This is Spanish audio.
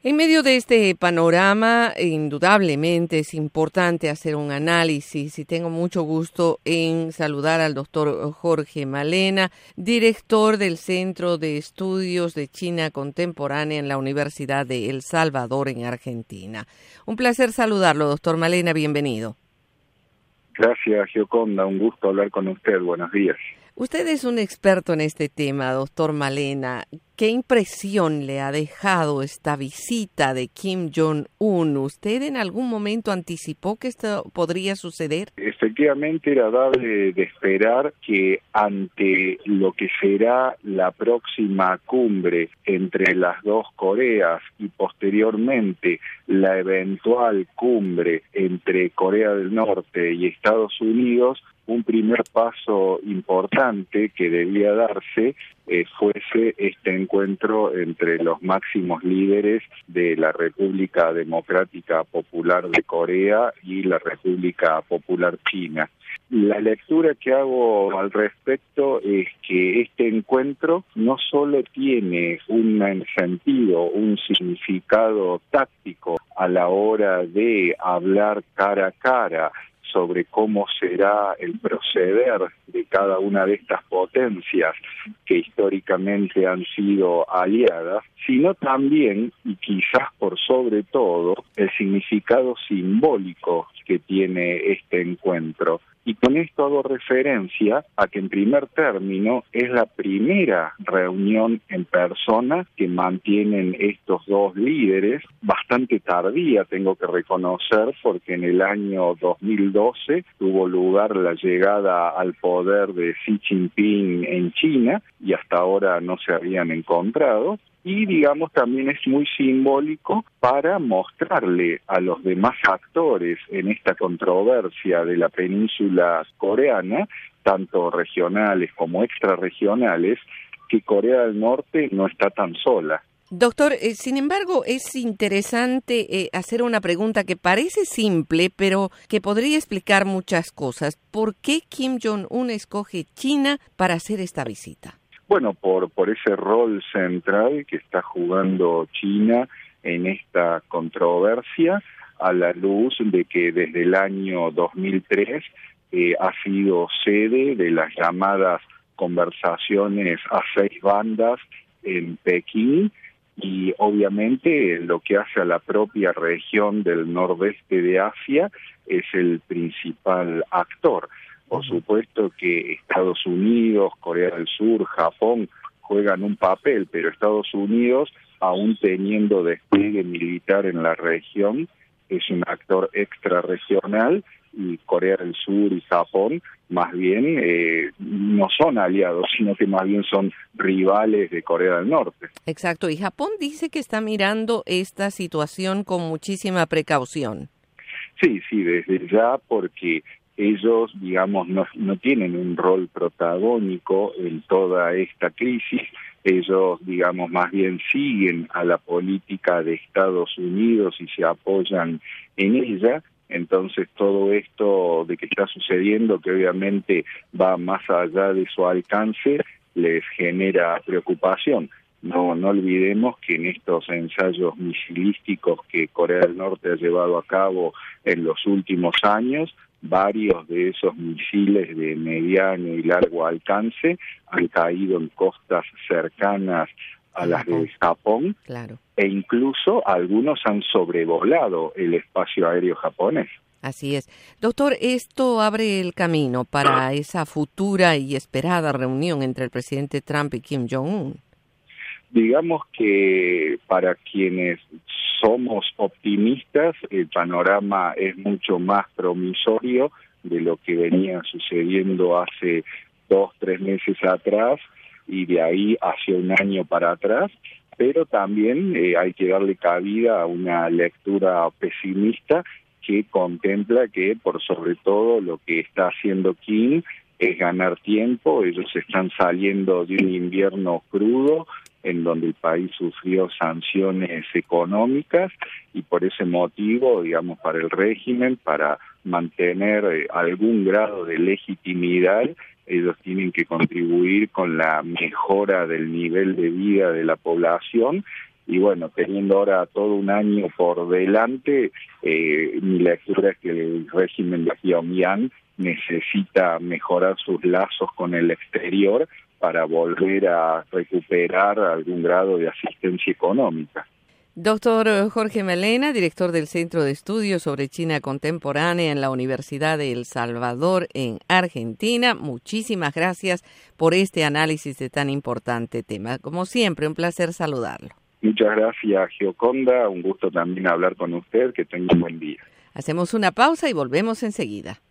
En medio de este panorama, indudablemente es importante hacer un análisis y tengo mucho gusto en saludar al doctor Jorge Malena, director del Centro de Estudios de China Contemporánea en la Universidad de El Salvador, en Argentina. Un placer saludarlo, doctor Malena, bienvenido. Gracias, Gioconda, un gusto hablar con usted, buenos días. Usted es un experto en este tema, doctor Malena. ¿Qué impresión le ha dejado esta visita de Kim Jong-un? ¿Usted en algún momento anticipó que esto podría suceder? Efectivamente, era dable de esperar que ante lo que será la próxima cumbre entre las dos Coreas y posteriormente la eventual cumbre entre Corea del Norte y Estados Unidos, un primer paso importante que debía darse fuese este encuentro entre los máximos líderes de la República Democrática Popular de Corea y la República Popular China. La lectura que hago al respecto es que este encuentro no solo tiene un sentido, un significado táctico a la hora de hablar cara a cara sobre cómo será el proceder de cada una de estas potencias que históricamente han sido aliadas, sino también, y quizás por sobre todo, el significado simbólico que tiene este encuentro. Y con esto hago referencia a que en primer término es la primera reunión en persona que mantienen estos dos líderes, bastante tardía tengo que reconocer, porque en el año 2012 tuvo lugar la llegada al poder de Xi Jinping en China y hasta ahora no se habían encontrado. Y digamos también es muy simbólico para mostrarle a los demás actores en esta controversia de la península coreana, tanto regionales como extrarregionales, que Corea del Norte no está tan sola. Doctor, sin embargo, es interesante hacer una pregunta que parece simple, pero que podría explicar muchas cosas. ¿Por qué Kim Jong-un escoge China para hacer esta visita? Bueno, por ese rol central que está jugando China en esta controversia, a la luz de que desde el año 2003 ha sido sede de las llamadas conversaciones a 6 bandas en Pekín, y obviamente lo que hace a la propia región del nordeste de Asia es el principal actor. Por supuesto que Estados Unidos, Corea del Sur, Japón juegan un papel, pero Estados Unidos, aún teniendo despliegue militar en la región, es un actor extrarregional, y Corea del Sur y Japón más bien no son aliados, sino que más bien son rivales de Corea del Norte. Exacto, y Japón dice que está mirando esta situación con muchísima precaución. Sí, desde ya, porque ellos, digamos, no tienen un rol protagónico en toda esta crisis. Ellos, digamos, más bien siguen a la política de Estados Unidos y se apoyan en ella. Entonces todo esto de que está sucediendo, que obviamente va más allá de su alcance, les genera preocupación. No olvidemos que en estos ensayos misilísticos que Corea del Norte ha llevado a cabo en los últimos años, varios de esos misiles de mediano y largo alcance han caído en costas cercanas a las de Japón, claro, e incluso algunos han sobrevolado el espacio aéreo japonés. Así es. Doctor, esto abre el camino para esa futura y esperada reunión entre el presidente Trump y Kim Jong-un. Digamos que para quienes somos optimistas, el panorama es mucho más promisorio de lo que venía sucediendo hace 2-3 meses atrás y de ahí hacia un año para atrás, pero también hay que darle cabida a una lectura pesimista que contempla que por sobre todo lo que está haciendo Kim es ganar tiempo. Ellos están saliendo de un invierno crudo en donde el país sufrió sanciones económicas, y por ese motivo, digamos, para el régimen, para mantener algún grado de legitimidad, ellos tienen que contribuir con la mejora del nivel de vida de la población, y bueno, teniendo ahora todo un año por delante, mi lectura es que el régimen de Pyongyang necesita mejorar sus lazos con el exterior para volver a recuperar algún grado de asistencia económica. Doctor Jorge Malena, director del Centro de Estudios sobre China Contemporánea en la Universidad de El Salvador en Argentina, muchísimas gracias por este análisis de tan importante tema. Como siempre, un placer saludarlo. Muchas gracias, Gioconda. Un gusto también hablar con usted. Que tenga un buen día. Hacemos una pausa y volvemos enseguida.